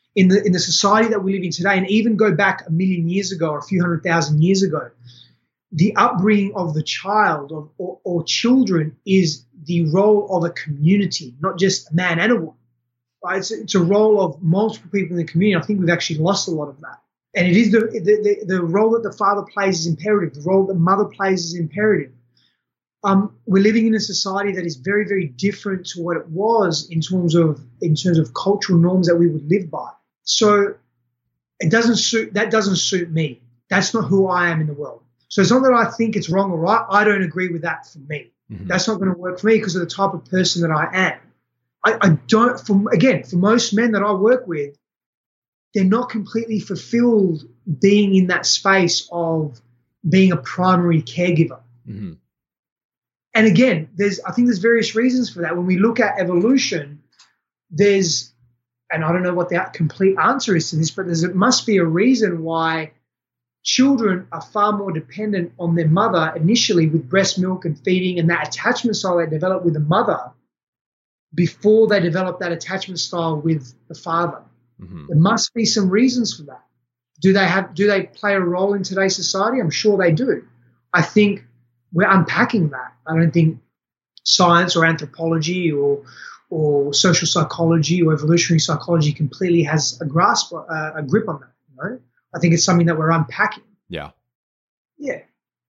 in the in the society that we live in today, and even go back a million years ago or a few hundred thousand years ago, the upbringing of the child of, or, or children is the role of a community, not just a man and a woman. Right? It's, it's a role of multiple people in the community. I think we've actually lost a lot of that. And it is the, the, the, the role that the father plays is imperative. The role that the mother plays is imperative. Um, we're living in a society that is very, very different to what it was in terms of in terms of cultural norms that we would live by. So it doesn't suit that doesn't suit me. That's not who I am in the world. So it's not that I think it's wrong or right. I don't agree with that for me. Mm-hmm. That's not going to work for me because of the type of person that I am. I, I don't. For, again, for most men that I work with, they're not completely fulfilled being in that space of being a primary caregiver. Mm-hmm. And again, there's I think there's various reasons for that. When we look at evolution, there's, and I don't know what the complete answer is to this, but there's, it must be a reason why children are far more dependent on their mother initially with breast milk and feeding and that attachment style they develop with the mother before they develop that attachment style with the father. Mm-hmm. There must be some reasons for that. Do they have? Do they play a role in today's society? I'm sure they do. I think we're unpacking that. I don't think science or anthropology or or social psychology or evolutionary psychology completely has a grasp, uh, a grip on that. You know, I think it's something that we're unpacking. Yeah. Yeah.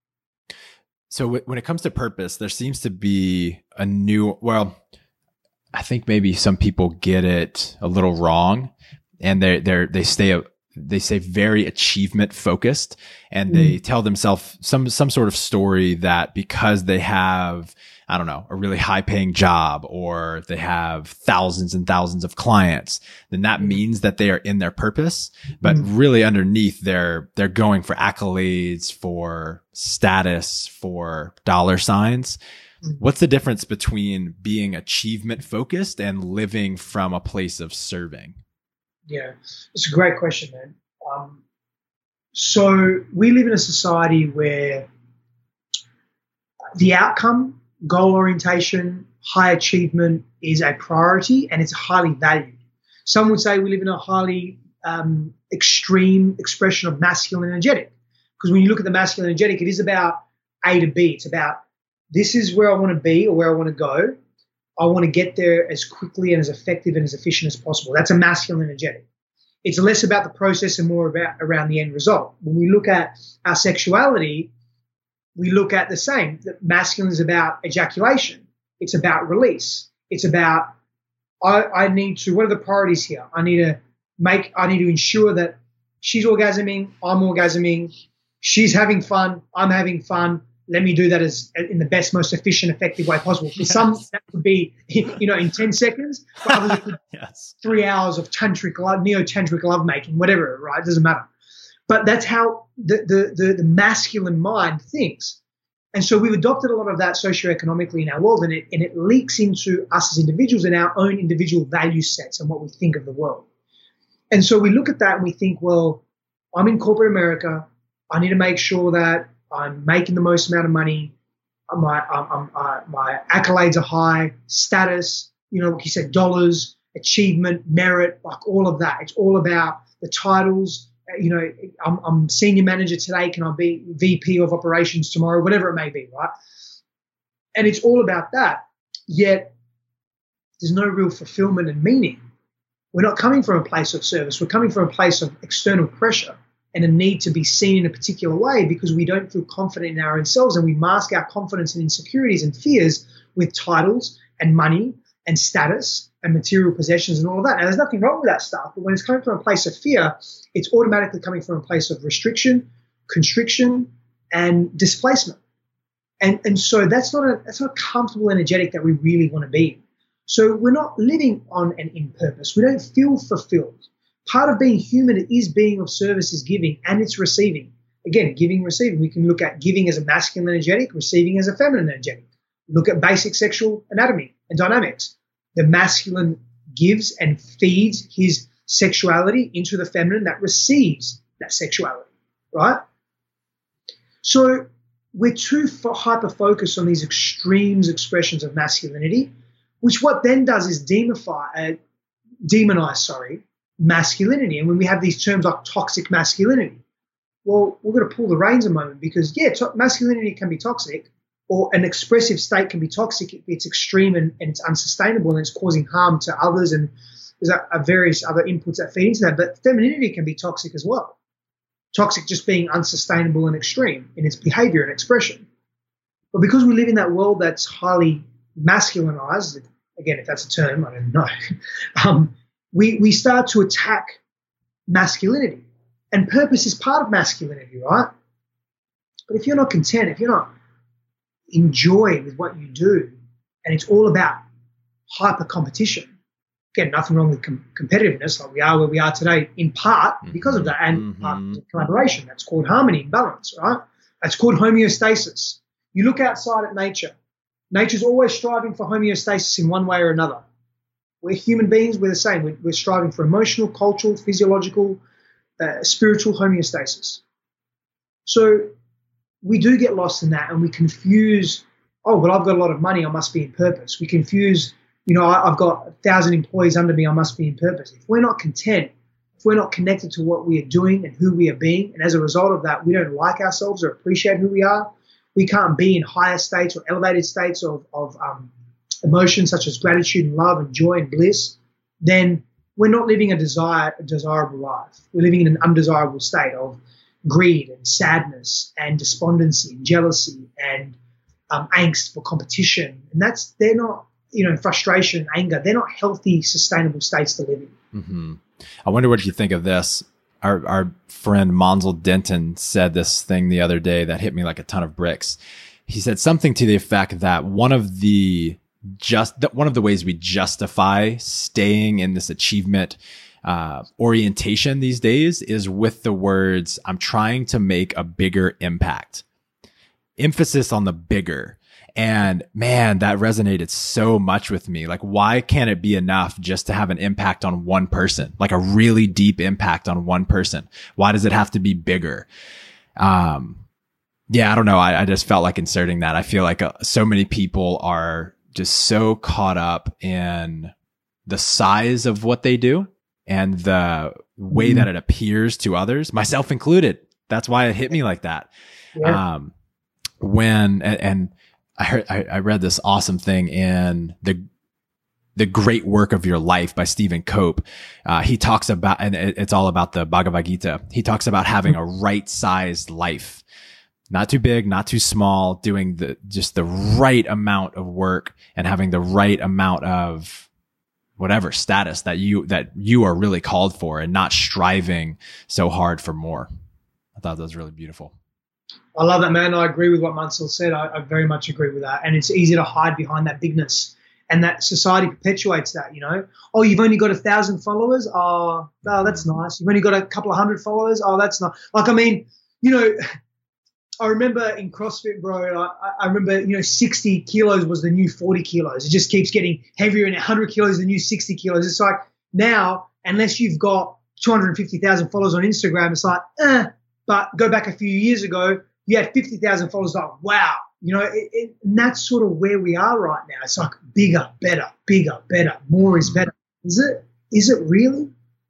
So w- when it comes to purpose, there seems to be a new. Well, I think maybe some people get it a little wrong, and they they they stay a. They say very achievement focused, and they mm. tell themselves some, some sort of story that because they have, I don't know, a really high paying job or they have thousands and thousands of clients, then that means that they are in their purpose. But mm. really underneath they're, they're going for accolades, for status, for dollar signs. Mm. What's the difference between being achievement focused and living from a place of serving? Yeah, it's a great question, man. Um, so we live in a society where the outcome, goal orientation, high achievement is a priority and it's highly valued. Some would say we live in a highly um, extreme expression of masculine energetic, because when you look at the masculine energetic, it is about A to B. It's about this is where I want to be or where I want to go. I want to get there as quickly and as effective and as efficient as possible. That's a masculine energetic. It's less about the process and more about around the end result. When we look at our sexuality, we look at the same. The masculine is about ejaculation. It's about release. It's about I, I need to. What are the priorities here? I need to make. I need to ensure that she's orgasming. I'm orgasming. She's having fun. I'm having fun. Let me do that as in the best, most efficient, effective way possible. For yes. some, that would be, you know, in ten seconds. For others, it could yes. three hours of tantric love, neo-tantric lovemaking, whatever, right? It doesn't matter. But that's how the, the, the, the masculine mind thinks. And so we've adopted a lot of that socioeconomically in our world, and it, and it leaks into us as individuals and our own individual value sets and what we think of the world. And so we look at that and we think, well, I'm in corporate America. I need to make sure that I'm making the most amount of money. My um, uh, my accolades are high, status, you know, like you said, dollars, achievement, merit, like all of that. It's all about the titles. You know, I'm, I'm senior manager today. Can I be V P of operations tomorrow? Whatever it may be, right? And it's all about that. Yet there's no real fulfillment and meaning. We're not coming from a place of service. We're coming from a place of external pressure and a need to be seen in a particular way because we don't feel confident in our own selves, and we mask our confidence and insecurities and fears with titles and money and status and material possessions and all of that. Now, there's nothing wrong with that stuff, but when it's coming from a place of fear, it's automatically coming from a place of restriction, constriction, and displacement. And, and so that's not a that's not a comfortable energetic that we really want to be in. So we're not living on and in purpose. We don't feel fulfilled. Part of being human is being of service, is giving, and it's receiving. Again, giving, receiving. We can look at giving as a masculine energetic, receiving as a feminine energetic. Look at basic sexual anatomy and dynamics. The masculine gives and feeds his sexuality into the feminine that receives that sexuality, right? So we're too hyper-focused on these extremes expressions of masculinity, which what then does is demify, uh, demonize, sorry, masculinity. And when we have these terms like toxic masculinity, well, we're going to pull the reins a moment because, yeah, to- masculinity can be toxic, or an expressive state can be toxic if it's extreme and, and it's unsustainable and it's causing harm to others, and there's a, a various other inputs that feed into that. But femininity can be toxic as well. Toxic just being unsustainable and extreme in its behavior and expression. But because we live in that world that's highly masculinized, again, if that's a term, I don't know, um, we, we start to attack masculinity. And purpose is part of masculinity, right? But if you're not content, if you're not enjoying with what you do, and it's all about hyper competition, again, nothing wrong with com- competitiveness, like we are where we are today, in part because of that, and Mm-hmm. part of collaboration. That's called harmony and balance, right? That's called homeostasis. You look outside at nature. Nature's always striving for homeostasis in one way or another. We're human beings, we're the same. We're, we're striving for emotional, cultural, physiological, uh, spiritual homeostasis. So we do get lost in that, and we confuse, oh, well, I've got a lot of money, I must be in purpose. We confuse, you know, I, I've got a thousand employees under me, I must be in purpose. If we're not content, if we're not connected to what we are doing and who we are being, and as a result of that, we don't like ourselves or appreciate who we are, we can't be in higher states or elevated states of, of um, emotions such as gratitude and love and joy and bliss, then we're not living a, desire, a desirable life. We're living in an undesirable state of greed and sadness and despondency and jealousy and um, angst for competition. And that's, they're not, you know, frustration and anger, they're not healthy, sustainable states to live in. Mm-hmm. I wonder what you think of this. Our our friend Monzel Denton said this thing the other day that hit me like a ton of bricks. He said something to the effect that one of the just that one of the ways we justify staying in this achievement uh, orientation these days is with the words, "I'm trying to make a bigger impact." Emphasis on the bigger. And man, that resonated so much with me. Like, why can't it be enough just to have an impact on one person, like a really deep impact on one person? Why does it have to be bigger? Um, yeah, I don't know. I, I just felt like inserting that. I feel like uh, so many people are just so caught up in the size of what they do and the way mm-hmm. that it appears to others, myself included. That's why it hit me like that. Yeah. Um, when, and, and I heard, I, I read this awesome thing in the, the Great Work of Your Life by Stephen Cope. Uh, he talks about, and it's all about the Bhagavad Gita. He talks about having a right sized life, not too big, not too small, doing the, just the right amount of work and having the right amount of whatever status that you, that you are really called for, and not striving so hard for more. I thought that was really beautiful. I love that, man. I agree with what Mansell said. I, I very much agree with that. And it's easy to hide behind that bigness, and that society perpetuates that, you know. Oh, you've only got a thousand followers? Oh, oh, that's nice. You've only got a couple of hundred followers? Oh, that's not. Like, I mean, you know, I remember in CrossFit, bro, I, I remember, you know, sixty kilos was the new forty kilos. It just keeps getting heavier, and one hundred kilos is the new sixty kilos. It's like now, unless you've got two hundred fifty thousand followers on Instagram, it's like, eh. But go back a few years ago, you had fifty thousand followers, like, wow. You know, it, it, and that's sort of where we are right now. It's like bigger, better, bigger, better, more is better. Is it? Is it really?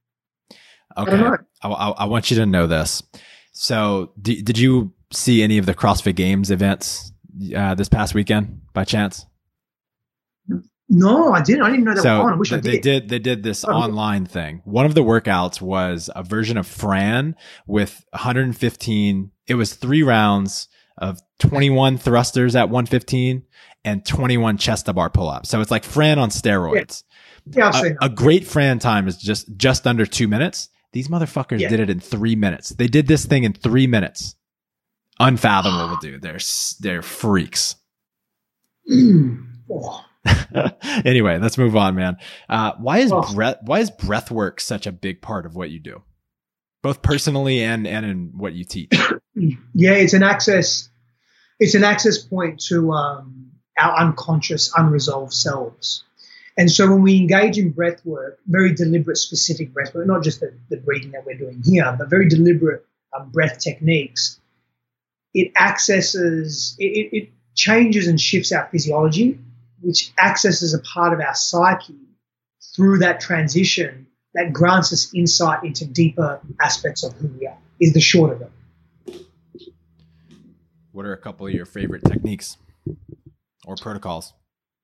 Okay. I, I, I want you to know this. So d- did you see any of the CrossFit Games events uh, this past weekend by chance? No, I didn't. I didn't know that so was on. I wish th- I did. They did, they did this oh, online yeah. thing. One of the workouts was a version of Fran with one hundred fifteen. It was three rounds of twenty-one thrusters at one fifteen and twenty-one chest to bar pull-ups. So it's like Fran on steroids. Yeah, yeah I've seen a, a great Fran time is just, just under two minutes. These motherfuckers yeah. did it in three minutes. They did this thing in three minutes. Unfathomable, dude. They're, they're freaks. oh. Anyway, let's move on, man. Uh, why is oh. breath, why is breath work such a big part of what you do? Both personally and, and in what you teach. Yeah, it's an access, it's an access point to um, our unconscious, unresolved selves. And so when we engage in breath work, very deliberate, specific breath work, not just the, the breathing that we're doing here, but very deliberate um, breath techniques, it accesses, it, it, it changes and shifts our physiology, which accesses a part of our psyche through that transition that grants us insight into deeper aspects of who we are, is the short of it. What are a couple of your favorite techniques or protocols?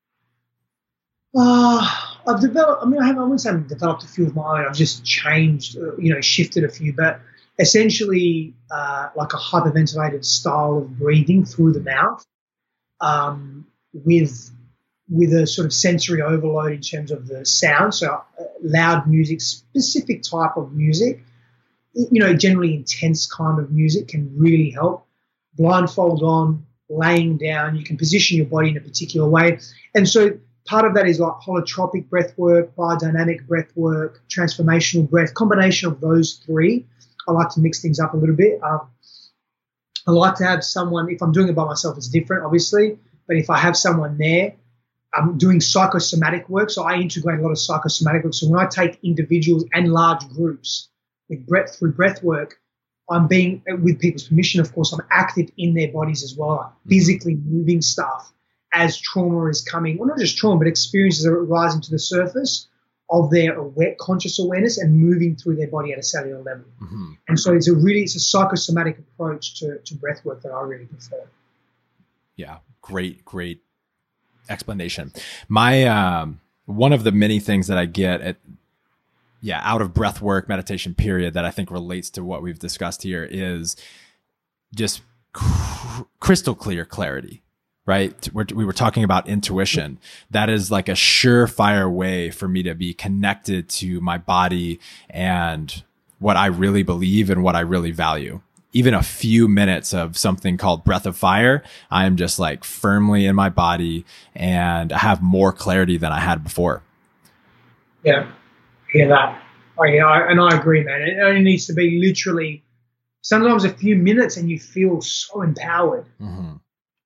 Uh, I've developed, I mean, I, have, I wouldn't say I've developed a few of my own. I've just changed, uh, you know, shifted a few, but essentially uh, like a hyperventilated style of breathing through the mouth um, with with a sort of sensory overload in terms of the sound. So uh, loud music, specific type of music, you know, generally intense kind of music can really help. Blindfold on, laying down, you can position your body in a particular way. And so part of that is like holotropic breath work, biodynamic breath work, transformational breath, combination of those three. I like to mix things up a little bit. Um, I like to have someone, if I'm doing it by myself, it's different, obviously, but if I have someone there, I'm doing psychosomatic work, so I integrate a lot of psychosomatic work. So when I take individuals and large groups with breath through breath work, I'm being, with people's permission, of course, I'm active in their bodies as well, like physically moving stuff as trauma is coming, well, not just trauma, but experiences are rising to the surface of their aware, conscious awareness and moving through their body at a cellular level. Mm-hmm. And so it's a really, it's a psychosomatic approach to, to breath work that I really prefer. Yeah, great, great explanation. My, um, one of the many things that I get at, yeah, out of breath work, meditation period, that I think relates to what we've discussed here is just cr- crystal clear clarity, right? We're, we were talking about intuition. That is like a surefire way for me to be connected to my body and what I really believe and what I really value. Even a few minutes of something called breath of fire, I'm just like firmly in my body and I have more clarity than I had before. Yeah, hear that. Oh, yeah, I, and I agree, man. It only needs to be literally sometimes a few minutes and you feel so empowered. Mm-hmm.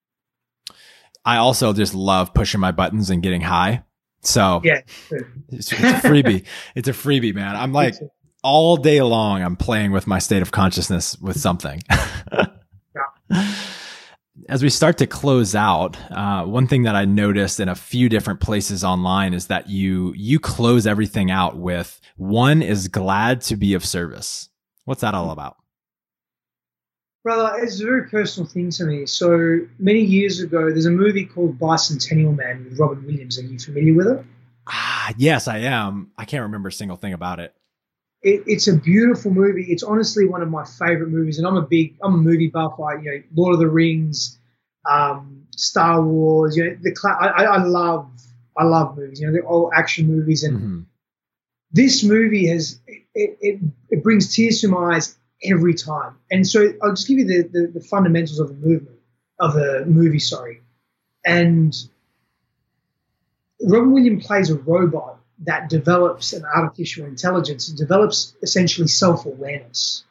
I also just love pushing my buttons and getting high. So yeah, it's, it's a freebie. It's a freebie, man. I'm like, all day long, I'm playing with my state of consciousness with something. Yeah. As we start to close out, uh, one thing that I noticed in a few different places online is that you you close everything out with, one is glad to be of service. What's that all about? Brother, it's a very personal thing to me. So many years ago, there's a movie called Bicentennial Man with Robin Williams. Are you familiar with it? Ah, yes, I am. I can't remember a single thing about it. It, it's a beautiful movie. It's honestly one of my favorite movies, and I'm a big, I'm a movie buff. I, you know, Lord of the Rings, um, Star Wars. You know, the I, I love, I love movies. You know, they're all action movies, and mm-hmm. this movie has it, it it brings tears to my eyes every time. And so I'll just give you the the, the fundamentals of the movement of the movie. Sorry, and Robin Williams plays a robot that develops an artificial intelligence, develops essentially self-awareness.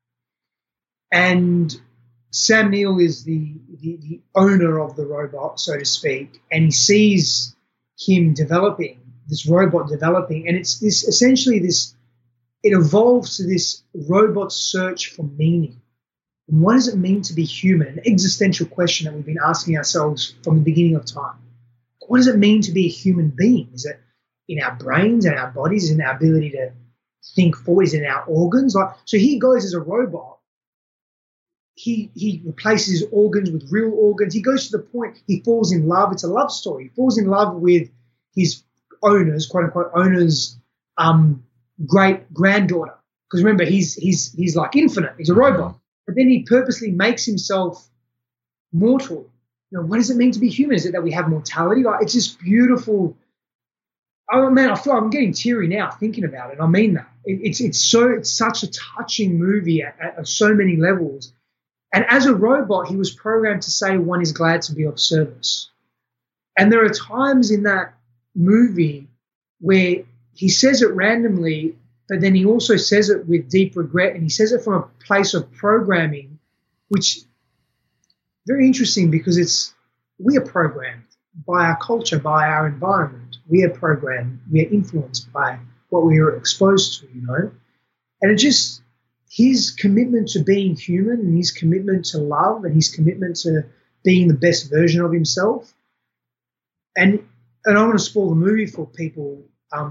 And Sam Neill is the, the, the owner of the robot, so to speak, and he sees him developing, this robot developing, and it's this essentially this, it evolves to this robot search for meaning. And what does it mean to be human? An existential question that we've been asking ourselves from the beginning of time. What does it mean to be a human being? Is it in our brains and our bodies, in our ability to think forward, is in our organs? Like, so he goes as a robot. He he replaces his organs with real organs. He goes to the point he falls in love. It's a love story. He falls in love with his owner's, quote unquote, owner's um, great granddaughter. Because remember, he's he's he's like infinite. He's a robot. But then he purposely makes himself mortal. You know, what does it mean to be human? Is it that we have mortality? Like, it's just beautiful. Oh man, I feel I'm getting teary now thinking about it. I mean that. It, it's it's so it's such a touching movie at, at so many levels. And as a robot, he was programmed to say one is glad to be of service. And there are times in that movie where he says it randomly, but then he also says it with deep regret, and he says it from a place of programming, which very interesting because it's we are programmed by our culture, by our environment. We are programmed, we are influenced by what we are exposed to, you know. And it just, his commitment to being human and his commitment to love and his commitment to being the best version of himself. And and I want to spoil the movie for people. Um,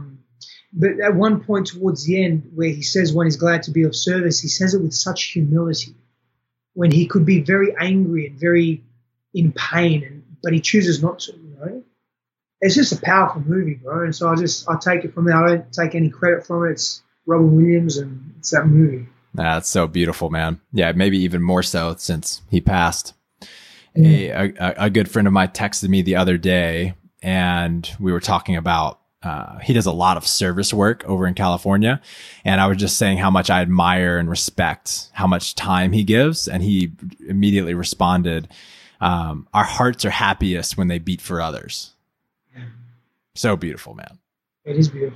but at one point towards the end where he says when he's glad to be of service, he says it with such humility when he could be very angry and very in pain, and but he chooses not to, you know. It's just a powerful movie, bro. And so I just, I take it from there. I don't take any credit from it. It's Robin Williams and it's that movie. That's so beautiful, man. Yeah, maybe even more so since he passed. Yeah. A, a, a good friend of mine texted me the other day, and we were talking about, uh, he does a lot of service work over in California. And I was just saying how much I admire and respect how much time he gives. And he immediately responded, um, our hearts are happiest when they beat for others. Yeah. So beautiful, man. It is beautiful.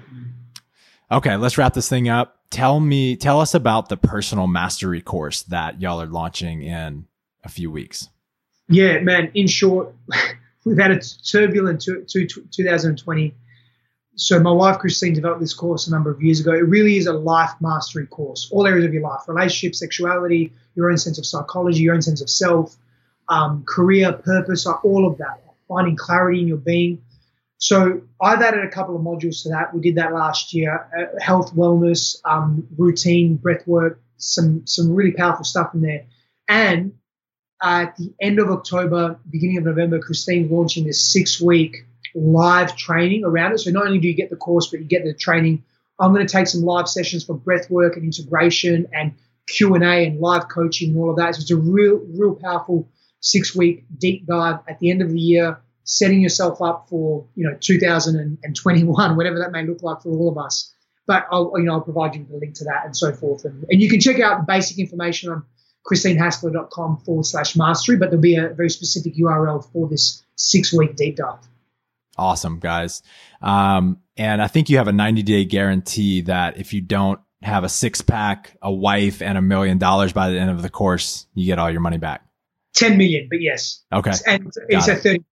Okay, let's wrap this thing up. Tell me, tell us about the personal mastery course that y'all are launching in a few weeks. Yeah, man. In short, we've had a turbulent two, two, twenty twenty. So my wife, Christine, developed this course a number of years ago. It really is a life mastery course, all areas of your life, relationship, sexuality, your own sense of psychology, your own sense of self, um, career, purpose, all of that, finding clarity in your being. So I've added a couple of modules to that. We did that last year, uh, health, wellness, um, routine, breath work, some, some really powerful stuff in there. And at the end of October, beginning of November, Christine's launching this six-week live training around it. So not only do you get the course, but you get the training. I'm going to take some live sessions for breath work and integration and Q and A and live coaching and all of that. So it's a real, real powerful six-week deep dive at the end of the year, setting yourself up for, you know, two thousand twenty-one, whatever that may look like for all of us. But I'll, you know, I'll provide you with a link to that and so forth. And, and you can check out the basic information on christinehaskell.com forward slash mastery, but there'll be a very specific U R L for this six-week deep dive. Awesome, guys. Um, and I think you have a ninety day guarantee that if you don't have a six pack, a wife, and a million dollars by the end of the course, you get all your money back. ten million, but yes. Okay. And it's a thirty.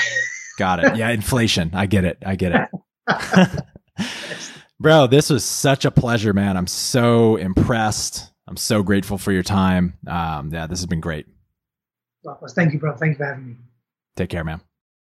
Got it. Yeah. Inflation. I get it. I get it. Bro, this was such a pleasure, man. I'm so impressed. I'm so grateful for your time. Um, yeah, this has been great. Likewise. Thank you, bro. Thank you for having me. Take care, man.